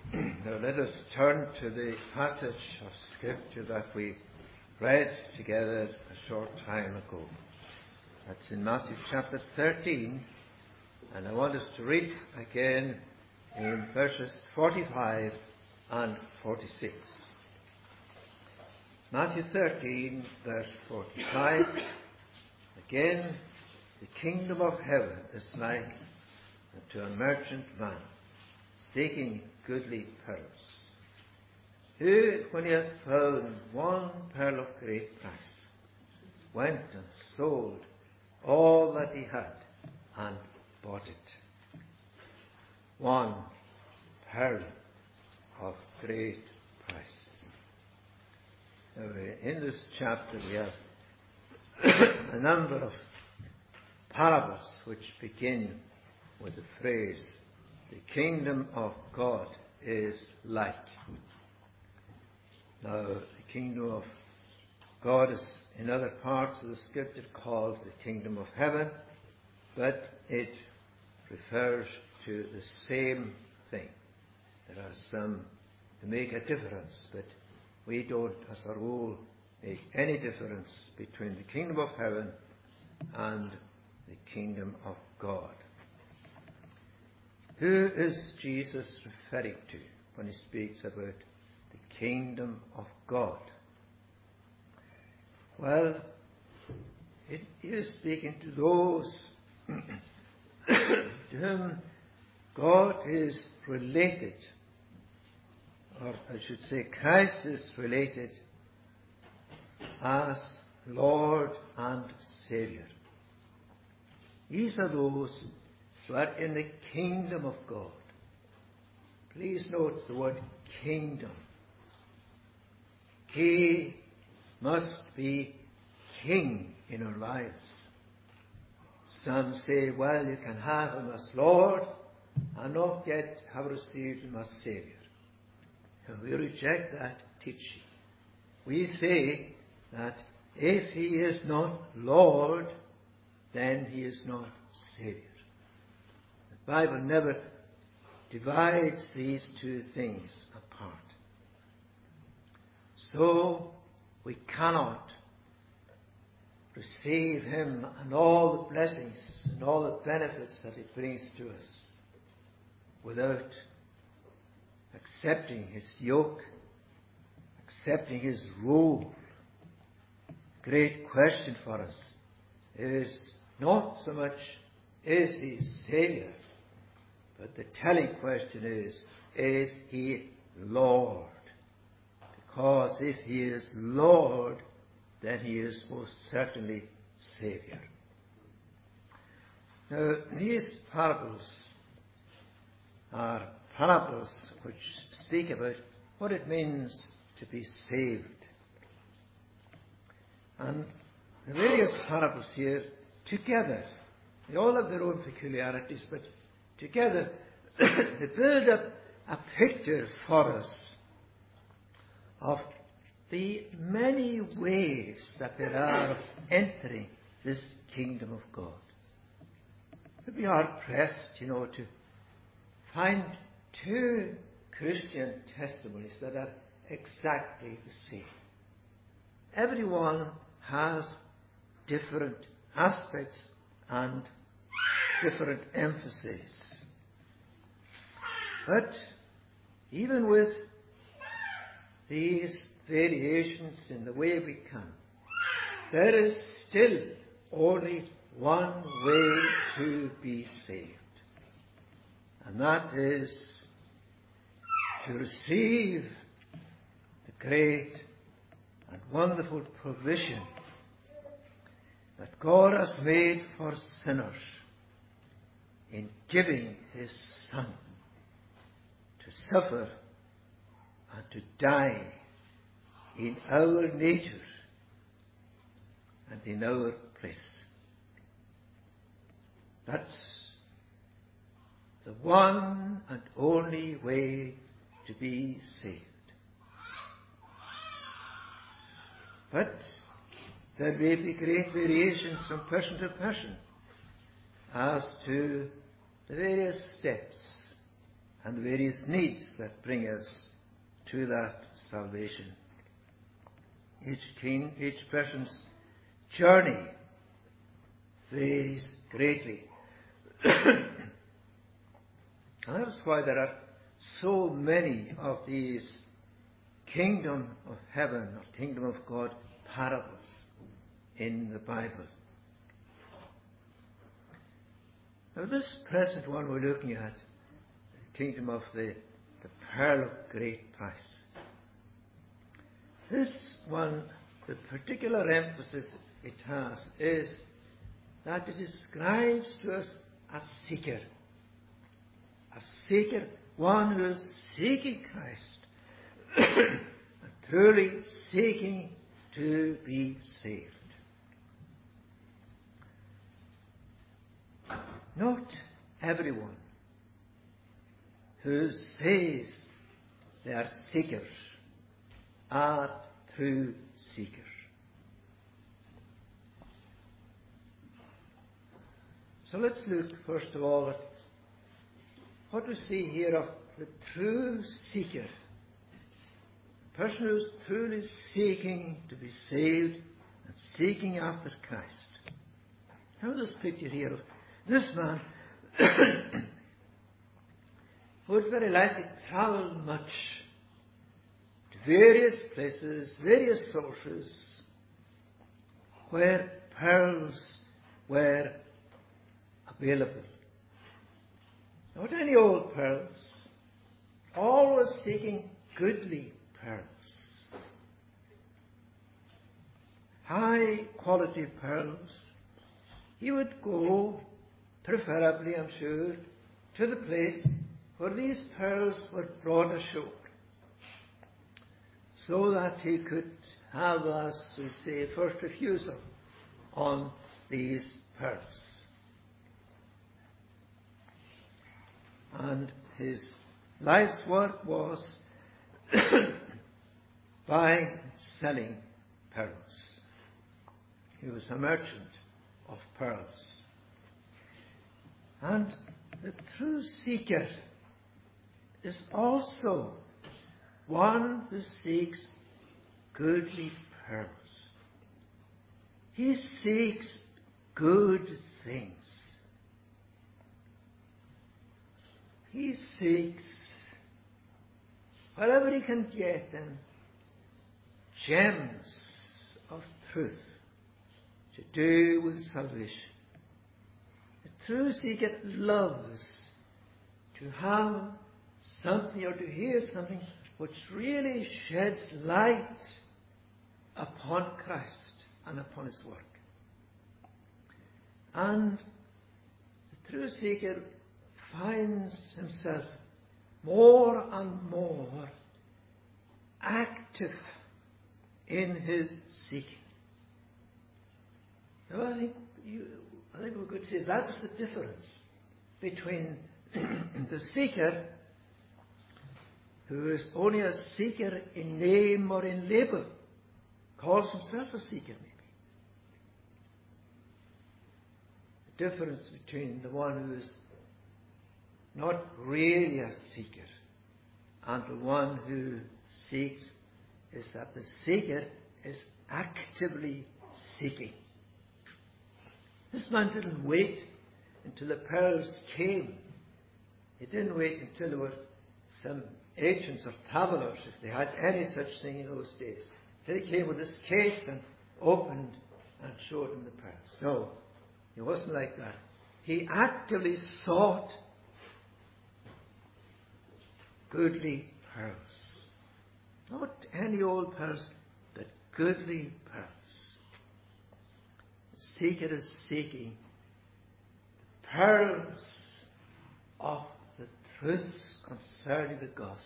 Now let us turn to the passage of Scripture that we read together a short time ago. That's in Matthew chapter 13, and I want us to read again in verses 45 and 46. Matthew 13, verse 45. Again, the kingdom of heaven is like unto a merchant man seeking goodly pearls, who, when he hath found one pearl of great price, went and sold all that he had and bought it. One pearl of great price. Now, in this chapter we have a number of parables which begin with the phrase, the kingdom of God is like. Now, the kingdom of God is in other parts of the Scripture called the kingdom of heaven, but it refers to the same thing. There are some who make a difference, but we don't, as a rule, make any difference between the kingdom of heaven and the kingdom of God. Who is Jesus referring to when he speaks about the kingdom of God? Well, he is speaking to those to whom God is related, or I should say Christ is related as Lord and Saviour. These are those who are in the kingdom of God. Please note the word kingdom. He must be king in our lives. Some say, well, you can have him as Lord and not yet have received him as Saviour. And we reject that teaching. We say that if he is not Lord, then he is not Saviour. The Bible never divides these two things apart. So we cannot receive him and all the blessings and all the benefits that he brings to us without accepting his yoke, accepting his rule. The great question for us is not so much, is he Saviour? But the telling question is he Lord? Because if he is Lord, then he is most certainly Saviour. Now, these parables are parables which speak about what it means to be saved. And the various parables here, together, they all have their own peculiarities, but together they build up a picture for us of the many ways that there are of entering this kingdom of God. We are pressed, to find two Christian testimonies that are exactly the same. Everyone has different aspects and different emphasis. But even with these variations in the way we come, there is still only one way to be saved. And that is to receive the great and wonderful provision that God has made for sinners in giving his Son to suffer and to die in our nature and in our place. That's the one and only way to be saved. But there may be great variations from person to person as to the various steps and the various needs that bring us to that salvation. Each person's journey varies greatly. And that's why there are so many of these kingdom of heaven or kingdom of God parables in the Bible. Now this present one we're looking at, the kingdom of the pearl of great price. This one, the particular emphasis it has is that it describes to us a seeker, one who is seeking Christ, and truly seeking to be saved. Not everyone who says they are seekers are true seekers. So let's look first of all at what we see here of the true seeker. The person who is truly seeking to be saved and seeking after Christ. Now this picture here of this man would very likely travel much to various places, various sources, where pearls were available. Not any old pearls, always seeking goodly pearls. High quality pearls. He would go, preferably I'm sure, to the place where these pearls were brought ashore, so that he could have, as we say, first refusal on these pearls. And his life's work was buying and selling pearls. He was a merchant of pearls. And the true seeker is also one who seeks goodly pearls. He seeks good things. He seeks, wherever he can get them, gems of truth to do with salvation. The true seeker loves to have something or to hear something which really sheds light upon Christ and upon his work. And the true seeker finds himself more and more active in his seeking. Now, I think we could say that's the difference between the seeker who is only a seeker in name or in label, calls himself a seeker maybe. The difference between the one who is not really a seeker and the one who seeks is that the seeker is actively seeking. This man didn't wait until the pearls came. He didn't wait until there were some agents or travelers, if they had any such thing in those days. Till he came with this case and opened and showed him the pearls. No, he wasn't like that. He actively sought goodly pearls. Not any old pearls, but goodly pearls. The seeker is seeking pearls of the truths concerning the gospel.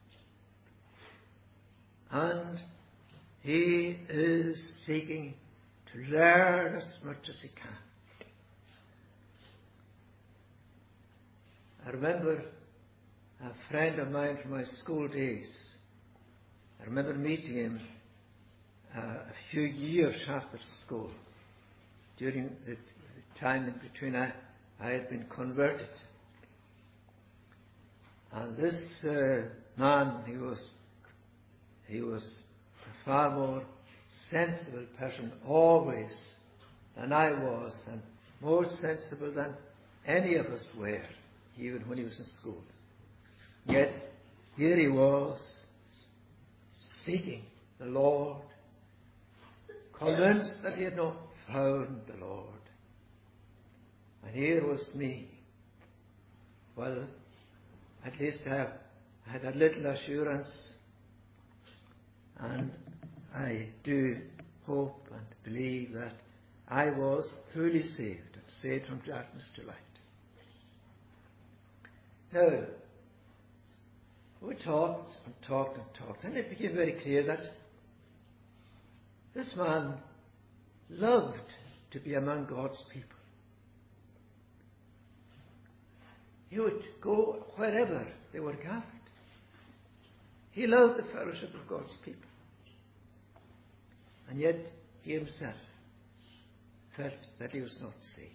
And he is seeking to learn as much as he can. I remember a friend of mine from my school days. I remember meeting him a few years after school, during the time in between I had been converted. And this man, he was a far more sensible person always than I was, and more sensible than any of us were, even when he was in school. Yet here he was, seeking the Lord, convinced that he had not found the Lord. And here was me. Well, at least I had a little assurance, and I do hope and believe that I was truly saved and saved from darkness to light. Now, we talked and talked and talked, and it became very clear that this man loved to be among God's people. He would go wherever they were gathered. He loved the fellowship of God's people. And yet he himself felt that he was not saved.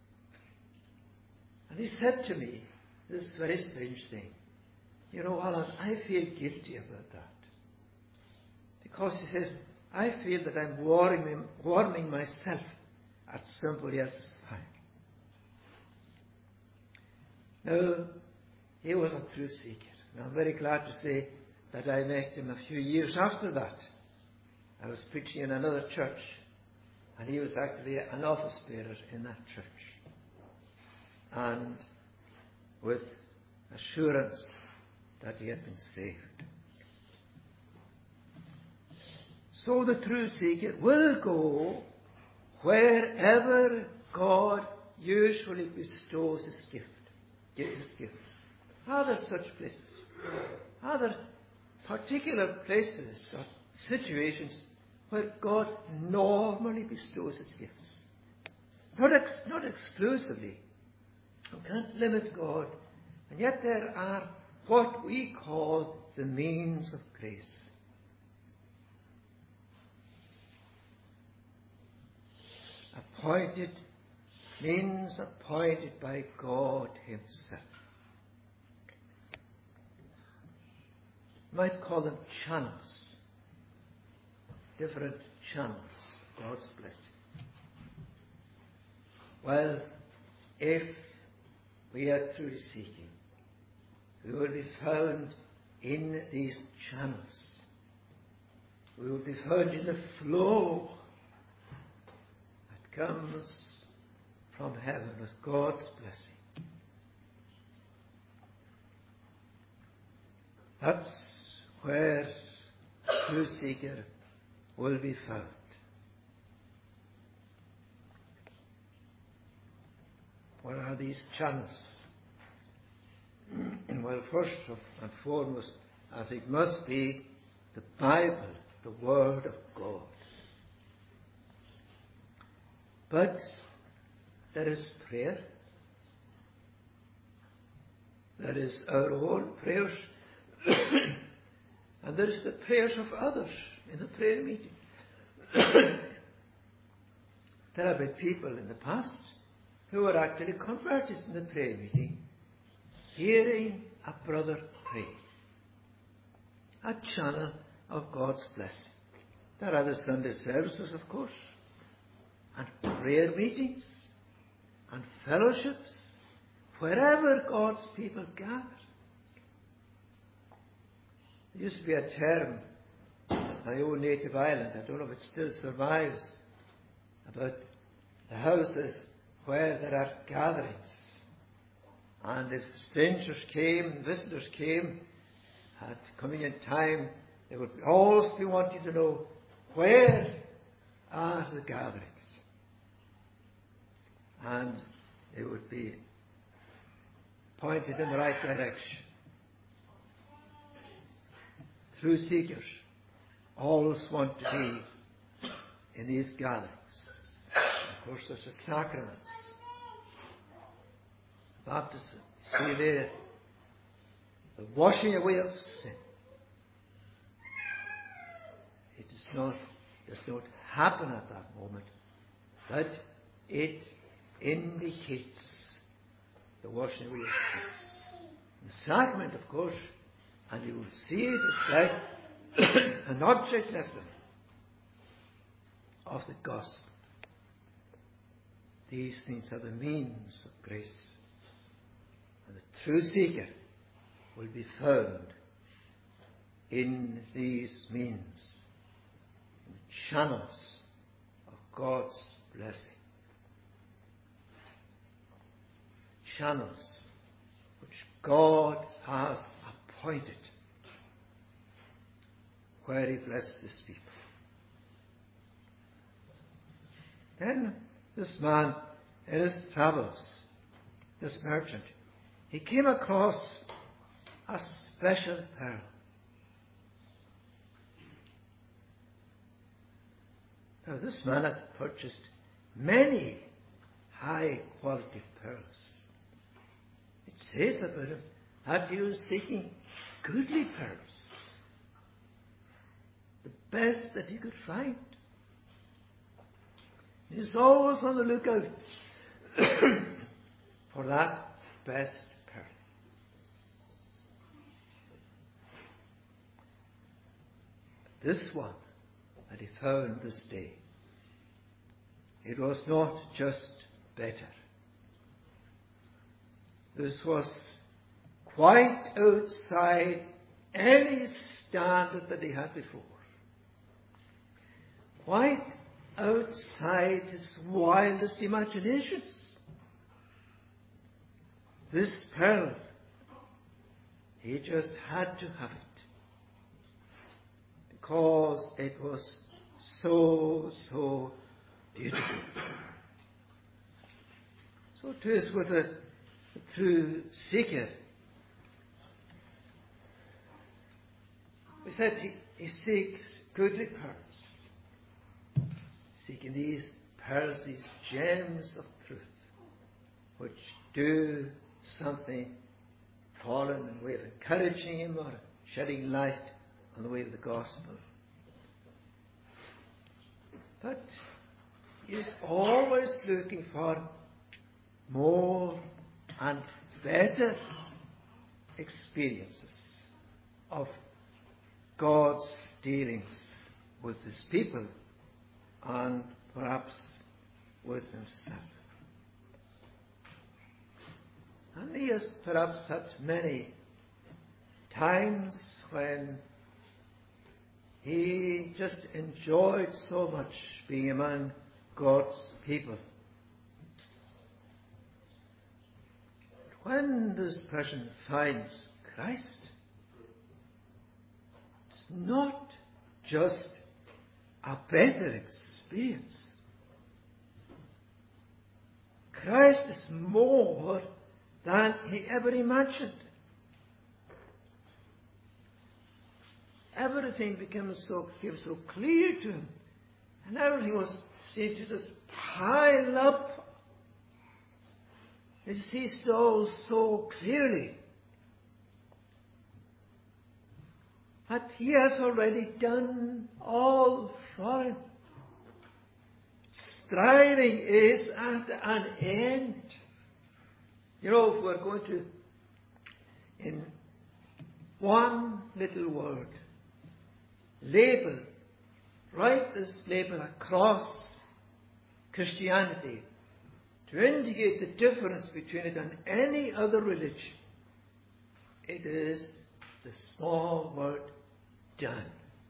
And he said to me this very strange thing. You know, Alan, I feel guilty about that. Because he says, I feel that I'm warming myself at somebody else's fire. Now, he was a true seeker. And I'm very glad to say that I met him a few years after that. I was preaching in another church, and he was actually an office bearer in that church. And with assurance that he had been saved. So the true seeker will go wherever God usually bestows his gifts. Are there such places? Are there particular places or situations where God normally bestows his gifts? Not exclusively. We can't limit God. And yet there are what we call the means of grace. Means appointed by God himself. You might call them channels. Different channels of God's blessing. Well, if we are truly seeking, we will be found in these channels. We will be found in the flow that comes from heaven with God's blessing. That's where the true seeker will be found. What are these channels? Well, first and foremost, I think must be the Bible, the Word of God. But there is prayer. There is our own prayers. And there is the prayers of others in the prayer meeting. There have been people in the past who were actually converted in the prayer meeting, hearing a brother pray. A channel of God's blessing. There are the Sunday services, of course, and prayer meetings, and fellowships, wherever God's people gather. There used to be a term in my own native island, I don't know if it still survives, about the houses where there are gatherings. And if strangers came, visitors came, at communion time, they would always be wanting to know, where are the gatherings? And they would be pointed in the right direction. True seekers always want to be in these gatherings. Of course, there's the sacraments. Baptism. See there, the washing away of sin. It does not happen at that moment, but it indicates the washing away of sin. The sacrament, of course, and you will see it, it's like an object lesson of the gospel. These things are the means of grace. And the true seeker will be found in these means, in the channels of God's blessing. Channels which God has appointed where He blesses His people. Then this man, in his travels, this merchant, he came across a special pearl. Now, this man had purchased many high quality pearls. It says about him that he was seeking goodly pearls, the best that he could find. He was always on the lookout for that best pearl. This one that he found this day, it was not just better. This was quite outside any standard that he had before. Quite outside his wildest imaginations. This pearl, he just had to have it. Because it was so beautiful. So it is with a true seeker. We said he seeks goodly pearls. Seeking these pearls, these gems of truth, which do something for him in the way of encouraging him or shedding light on the way of the gospel. But he is always looking for more and better experiences of God's dealings with His people and perhaps with Himself. And he has perhaps had many times when he just enjoyed so much being among God's people. When this person finds Christ, it's not just a better experience. Christ is more than he ever imagined. Everything became so clear to him, and everything was seen to just pile up. He sees so clearly that he has already done all for him. Striving is at an end. You know, if we're going to, in one little word, write this label across Christianity to indicate the difference between it and any other religion, it is the small word done.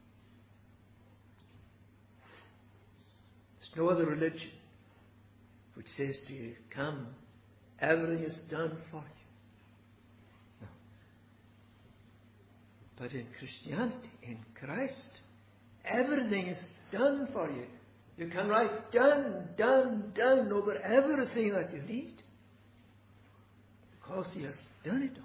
There's no other religion which says to you, come, everything is done for you. No. But in Christianity, in Christ, everything is done for you. You can write done over everything that you need, because He has done it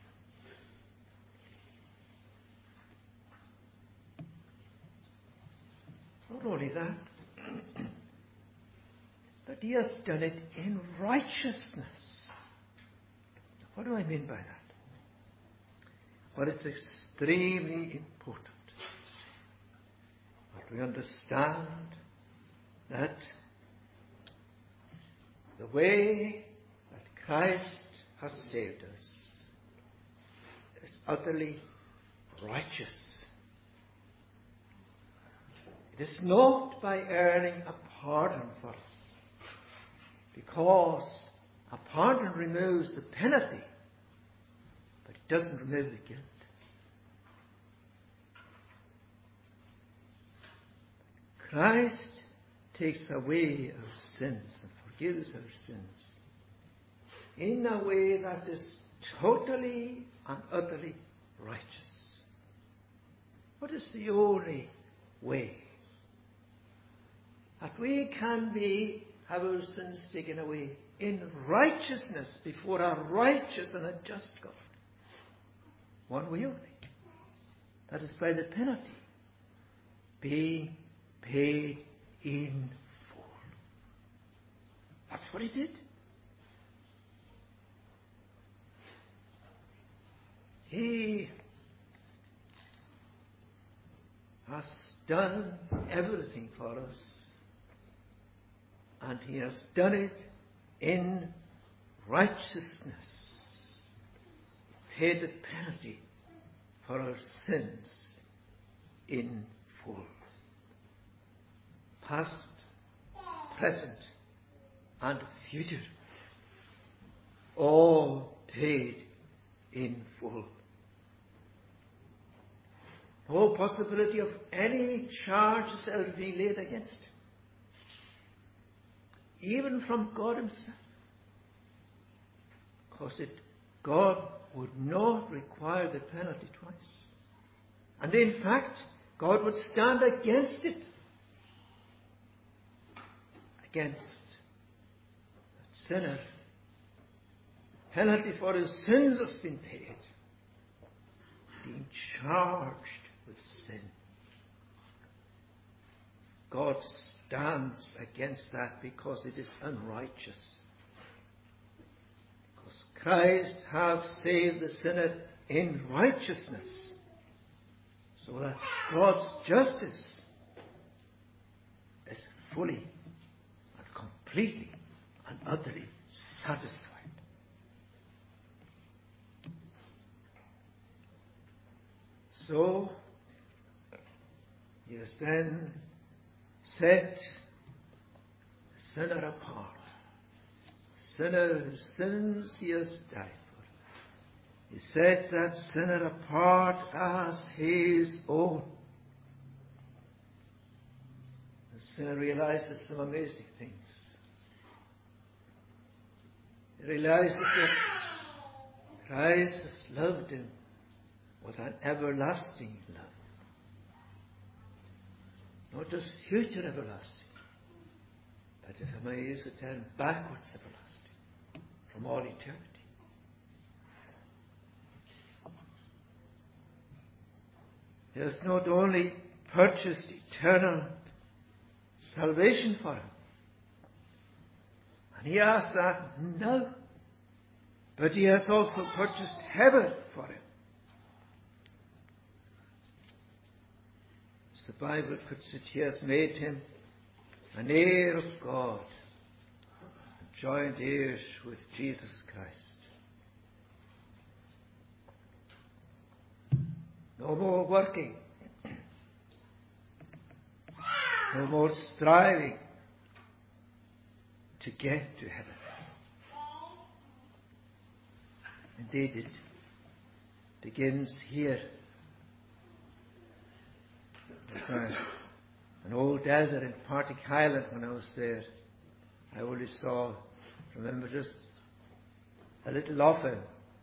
all. Not only that, but He has done it in righteousness. What do I mean by that? Well, it's extremely important that we understand that the way that Christ has saved us utterly righteous. It is not by earning a pardon for us, because a pardon removes the penalty, but it doesn't remove the guilt. Christ takes away our sins and forgives our sins in a way that is totally and utterly righteous. What is the only way that we can have our sins taken away in righteousness before a righteous and a just God? One way only. That is by the penalty being paid in full. That's what he did. He has done everything for us, and he has done it in righteousness. He paid the penalty for our sins in full. Past, present, and future, all paid in full. No possibility of any charges ever being laid against him, even from God himself, because God would not require the penalty twice. And in fact, God would stand against it. Against that sinner. Penalty for his sins has been paid. Being charged with sin. God stands against that because it is unrighteous. Because Christ has saved the sinner in righteousness, so that God's justice is fully and completely and utterly satisfied. So, he has then set the sinner apart. Sinner whose sins he has died for. He sets that sinner apart as his own. The sinner realizes some amazing things. He realizes that Christ has loved him with an everlasting love. Not just future everlasting, but if I may use the term, backwards everlasting, from all eternity. He has not only purchased eternal salvation for him, and he has that now, but he has also purchased heaven for him. As the Bible puts it, he has made him an heir of God, joint heirs with Jesus Christ. No more working, no more striving to get to heaven. Indeed, it begins here. There's an old elder in Partick Highland when I was there. I only remember just a little of him,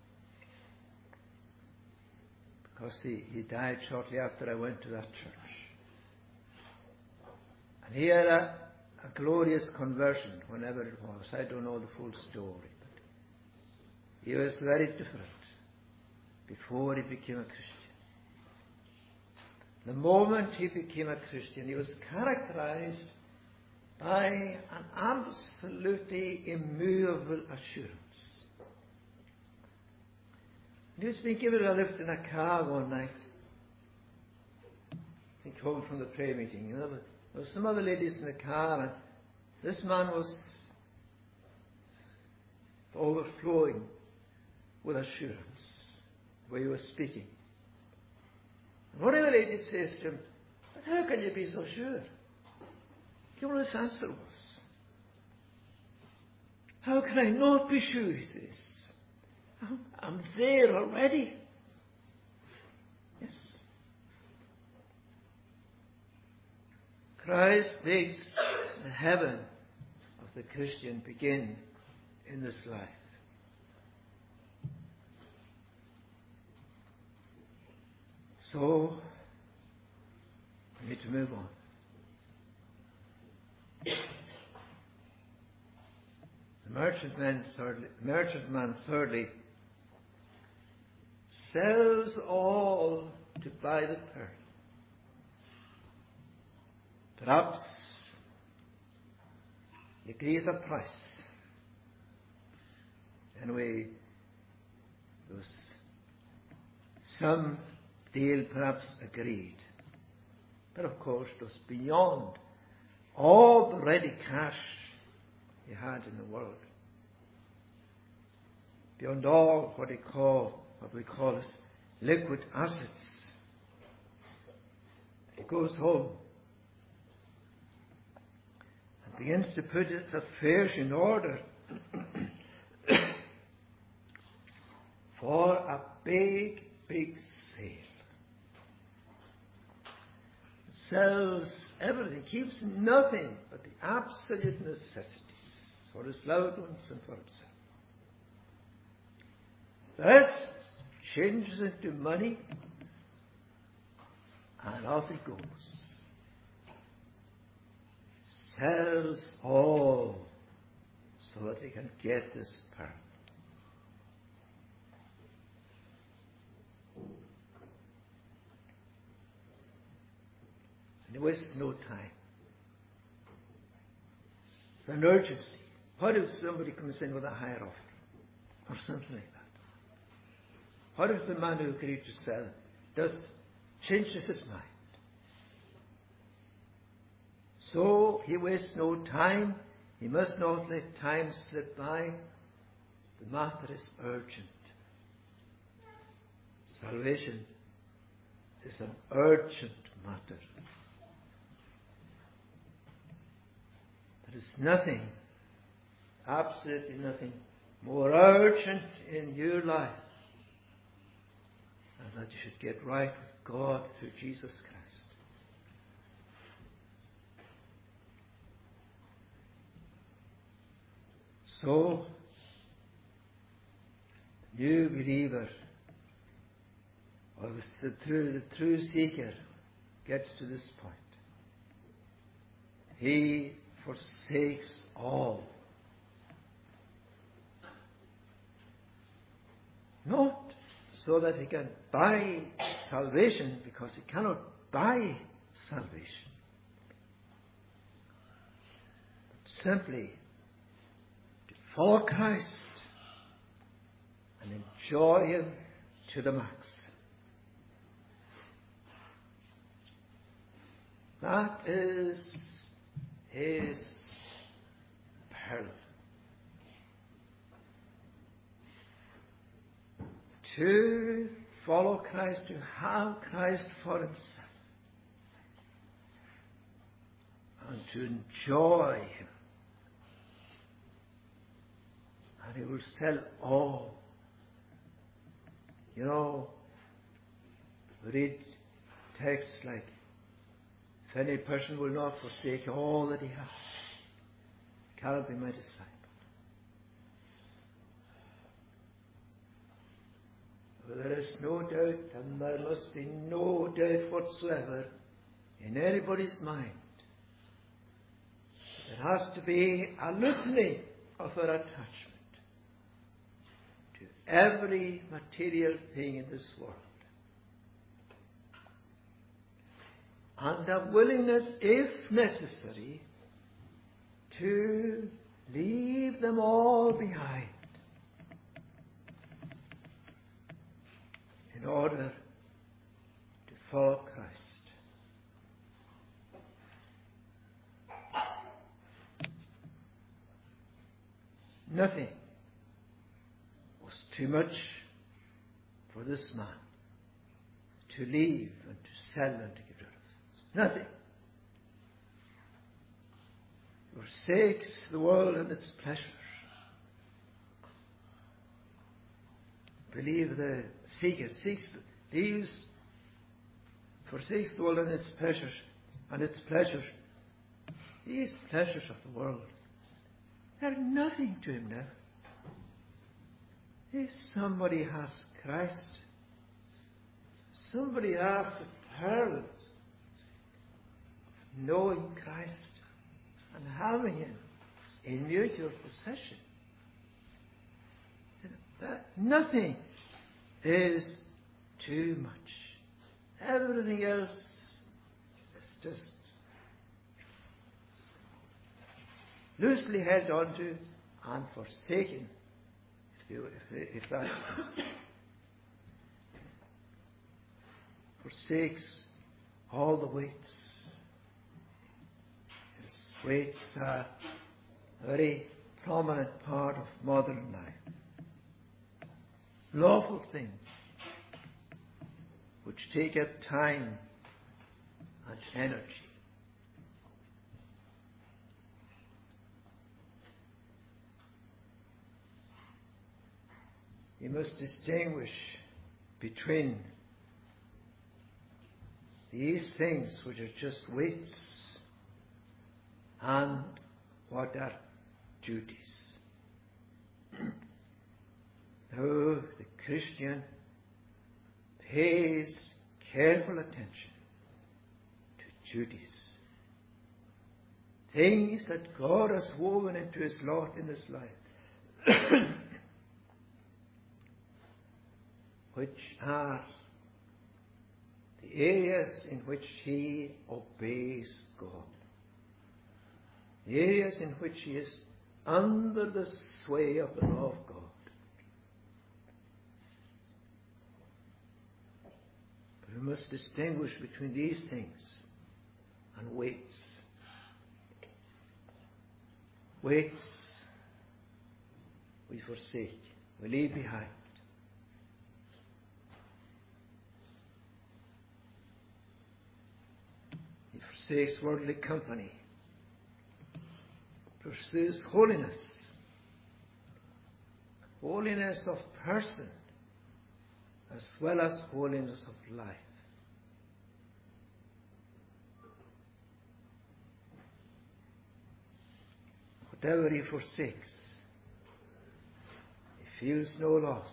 because he died shortly after I went to that church. And he had a glorious conversion, whenever it was. I don't know the full story, but he was very different before he became a Christian. The moment he became a Christian, he was characterized by an absolutely immovable assurance. He was being given a lift in a car one night. I think home from the prayer meeting. There were some other ladies in the car, and this man was overflowing with assurance. where he was speaking. And one of the ladies says to him, "But how can you be so sure?" You know what his answer was? "How can I not be sure?" he says. "I'm there already." Yes. Christ makes the heaven of the Christian begin in this life. So, we need to move on. The merchant man, thirdly, sells all to buy the pearl. Perhaps he agrees a price. Anyway, there was some deal perhaps agreed. But of course, it was beyond all the ready cash he had in the world. Beyond all what we call as liquid assets. He goes home and begins to put his affairs in order for a big sale. Sells everything, keeps nothing but the absolute necessities for his loved ones and for himself. The rest changes into money, and off he goes. Sells all so that he can get this pearl. And he wastes no time. It's an urgency. What if somebody comes in with a higher offer? Or something like that? What if the man who agreed to sell changes his mind? So he wastes no time. He must not let time slip by. The matter is urgent. Salvation is an urgent matter. There is nothing, absolutely nothing, more urgent in your life than that you should get right with God through Jesus Christ. So, the new believer, or the true seeker, gets to this point. He forsakes all. Not so that he can buy salvation, because he cannot buy salvation. But simply to follow Christ and enjoy Him to the max. That is his pearl. To follow Christ, to have Christ for himself, and to enjoy Him. And he will sell all. You know, read texts like, "If any person will not forsake all that he has, cannot be my disciple." Well, there is no doubt, and there must be no doubt whatsoever in anybody's mind. There has to be a loosening of our attachment to every material thing in this world. And a willingness, if necessary, to leave them all behind in order to follow Christ. Nothing was too much for this man to leave and to sell and to get rid of. Nothing. Forsakes the world and its pleasures. Believe the seeker leaves, forsakes the world and its pleasures, these pleasures of the world, they're nothing to him now. If somebody has Christ, somebody has the pearl of knowing Christ and having him in mutual possession, that nothing is too much. Everything else is just loosely held onto and forsaken, if that forsakes all the weights. His weights are a very prominent part of modern life. Lawful things which take up time and energy. You must distinguish between these things which are just weights and what are duties. Now, the Christian pays careful attention to duties. Things that God has woven into his lot in this life, which are the areas in which he obeys God. The areas in which he is under the sway of the law of God. But we must distinguish between these things and weights. Weights we forsake, we leave behind. He forsakes worldly company, pursues holiness, holiness of person, as well as holiness of life. Whatever he forsakes, he feels no loss.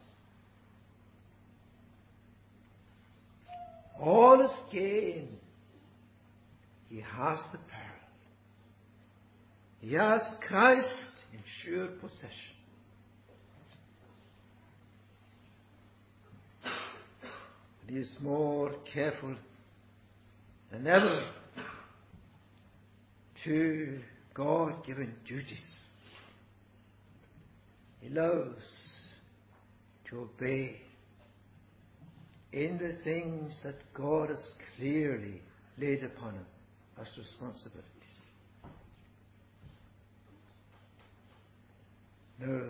All is gain. He has the pearl. He has Christ in sure possession. And he is more careful than ever to God-given duties. He loves to obey in the things that God has clearly laid upon him as responsibilities. No,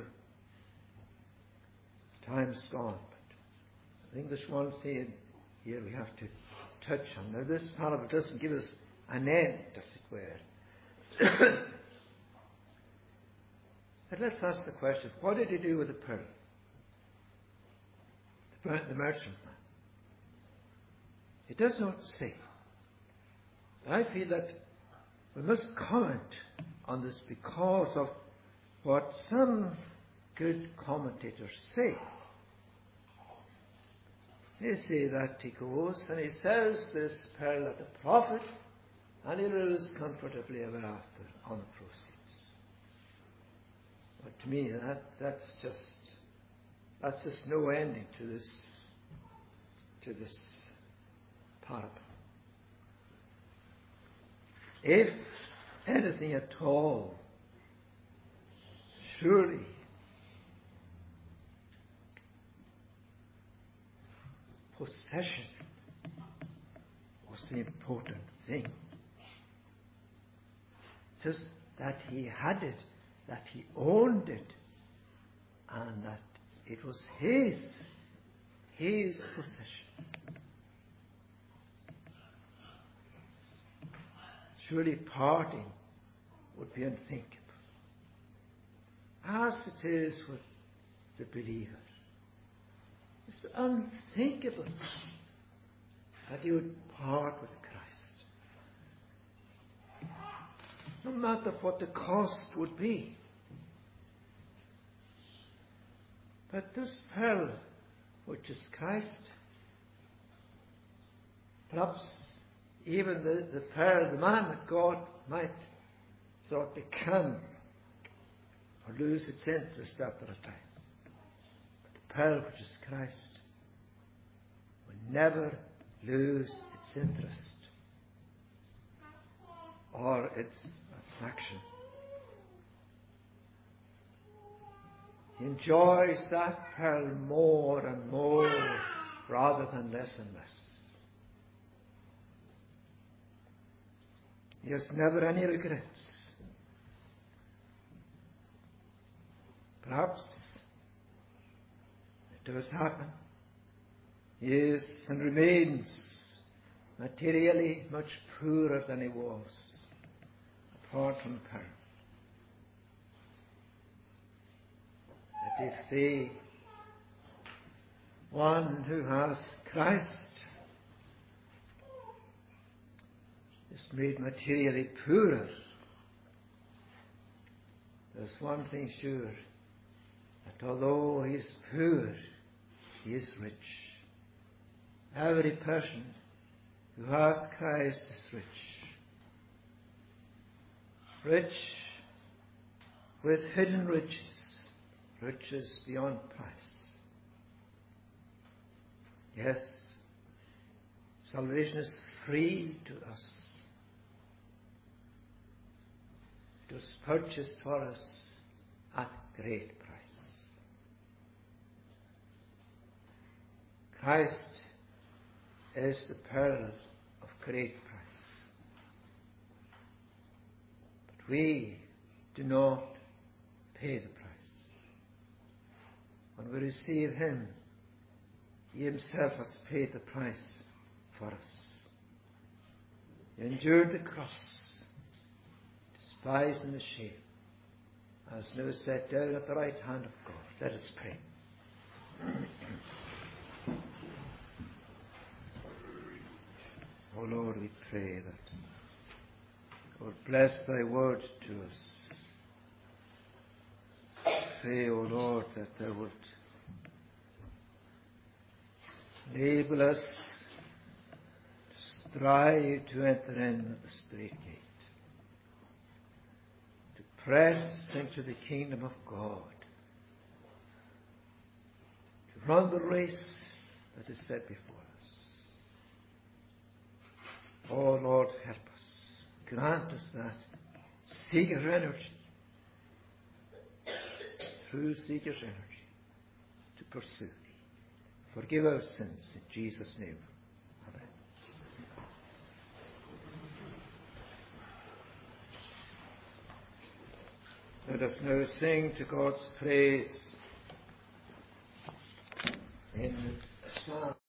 time's gone, but I think there's one thing here we have to touch on. Now, this parable doesn't give us an end, as it were. But let's ask the question, what did he do with the pearl? The merchantman. It does not say. I feel that we must comment on this because of what some good commentators say. They say that he goes and he sells this pearl at a profit and he lives comfortably ever after on the proceeds. But to me, that's just no ending to this parable. If anything at all, surely possession was the important thing. Just that he had it, that he owned it, and that it was his. His possession. Surely parting would be unthinkable, as it is with the believer. It's unthinkable that he would part with Christ, no matter what the cost would be. But this pearl, which is Christ, perhaps even the pearl, the man that God might sort of become or lose its interest after a time. But the pearl, which is Christ, will never lose its interest or its attraction. He enjoys that pearl more and more rather than less and less. He has never any regrets. Perhaps it does happen. He is and remains materially much poorer than he was apart from pearl. That if the one who has Christ is made materially poorer, there's one thing sure, that although he is poor, he is rich. Every person who has Christ is rich. Rich with hidden riches, riches beyond price. Yes, salvation is free to us. It was purchased for us at great price. Christ is the pearl of great price. But we do not pay the price. When we receive Him, He Himself has paid the price for us. He endured the cross, despised and ashamed, as now set down at the right hand of God. Let us pray. O Lord, we pray that Lord, bless thy word to us. Pray, O Lord, that thou wilt enable us to strive to enter in at the strait gate, to press into the kingdom of God, to run the race that is set before us. Oh Lord, help us. Grant us that seeker energy, true seeker's energy, to pursue Thee. Forgive our sins in Jesus' name. Amen. Let us now sing to God's praise in a psalm.